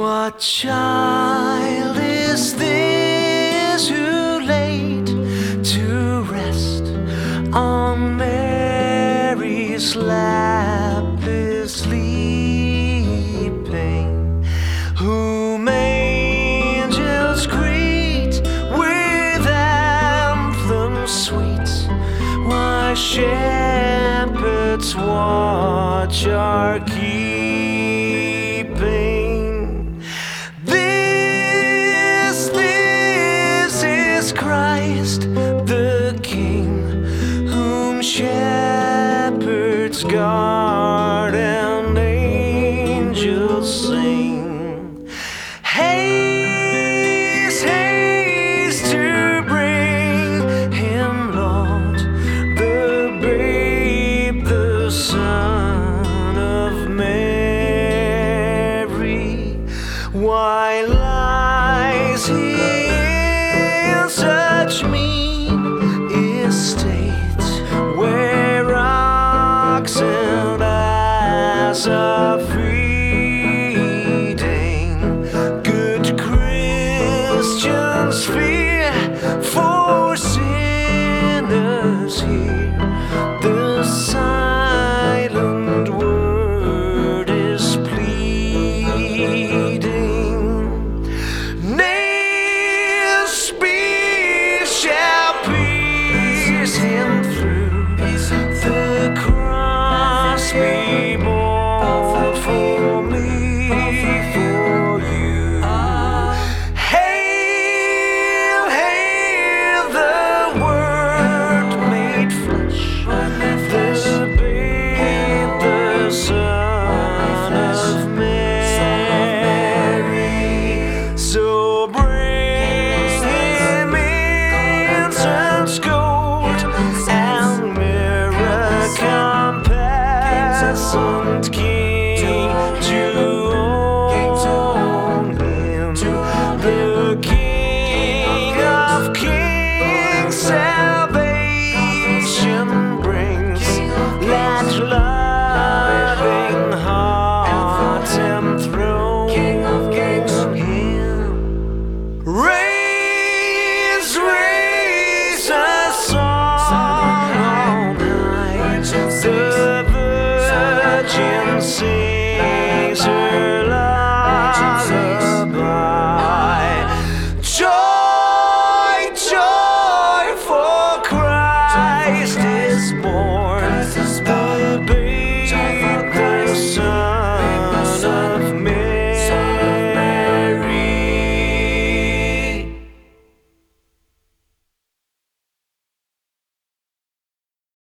What child is this who laid to rest on Mary's lap is sleeping, whom angels greet with anthems sweet? Why shepherds watch our keeping? This is Christ the King, whom shepherds guard and angels sing. Haste, haste to bring him, Lord, the babe, the Son of Mary. Why lies he in such mean estate, where rocks and ice are feeding? Good Christians fear for sinners here. The silent word is pleading. Nail spears shall pierce him through, the cross be borne for me, for you. Hail, hail the Word made flesh, the babe, the Son of Mary. So bring him incense, gold, and myrrh, compassionate King, to own him, the King of kings. Salvation brings, let loving hearts enthrone him. Raise, raise a song all night, the virgin sing.